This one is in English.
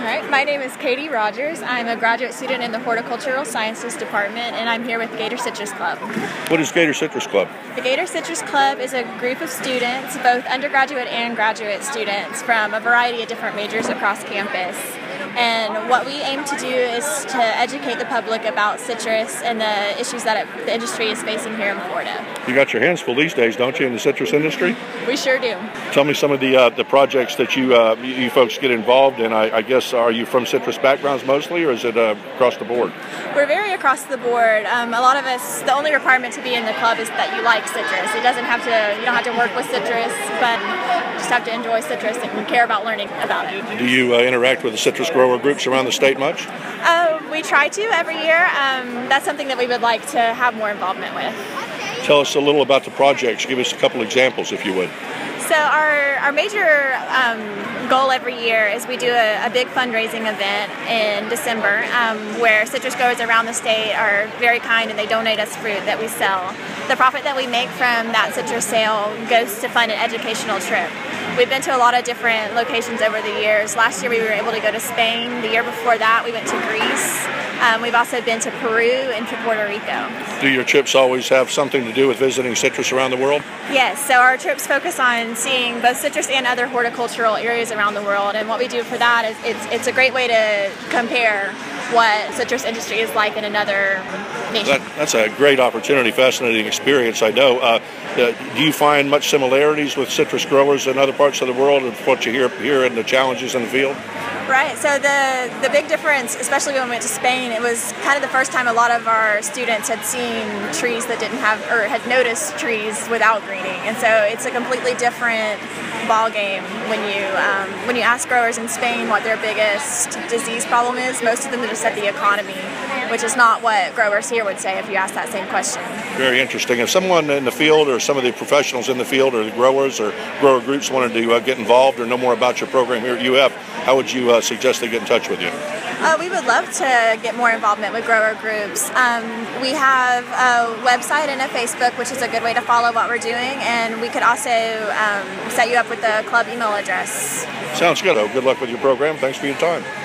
All right, my name is Katie Rogers. I'm a graduate student in the Horticultural Sciences Department, and I'm here with Gator Citrus Club. What is Gator Citrus Club? The Gator Citrus Club is a group of students, both undergraduate and graduate students, from a variety of different majors across campus. And what we aim to do is to educate the public about citrus and the issues that the industry is facing here in Florida. You got your hands full these days, don't you, in the citrus industry? We sure do. Tell me some of the projects that you folks get involved in. I guess, are you from citrus backgrounds mostly, or is it across the board? We're very across the board. A lot of us, the only requirement to be in the club is that you like citrus. You don't have to work with citrus, but you just have to enjoy citrus and care about learning about it. Do you interact with the citrus grower groups around the state much? We try to every year. That's something that we would like to have more involvement with. Tell us a little about the projects. Give us a couple examples, if you would. So our major goal every year is we do a big fundraising event in December where citrus growers around the state are very kind and they donate us fruit that we sell. The profit that we make from that citrus sale goes to fund an educational trip. We've been to a lot of different locations over the years. Last year we were able to go to Spain. The year before that we went to Greece. We've also been to Peru and to Puerto Rico. Do your trips always have something to do with visiting citrus around the world? Yes, so our trips focus on seeing both citrus and other horticultural areas around the world, and what we do for that is it's a great way to compare what citrus industry is like in another nation. That's a great opportunity, fascinating experience, I know. Do you find much similarities with citrus growers in other parts of the world and what you hear here and the challenges in the field? Right, so the big difference, especially when we went to Spain, it was kind of the first time a lot of our students had seen trees that didn't have, or had noticed trees without greening. And so it's a completely different ball game when you ask growers in Spain what their biggest disease problem is. Most of them just said the economy, which is not what growers here would say if you ask that same question. Very interesting. If someone in the field or some of the professionals in the field or the growers or grower groups wanted to get involved or know more about your program here at UF, how would you suggest they get in touch with you? We would love to get more involvement with grower groups. We have a website and a Facebook, which is a good way to follow what we're doing, and we could also set you up with the club email address. Sounds good. Good luck with your program. Thanks for your time.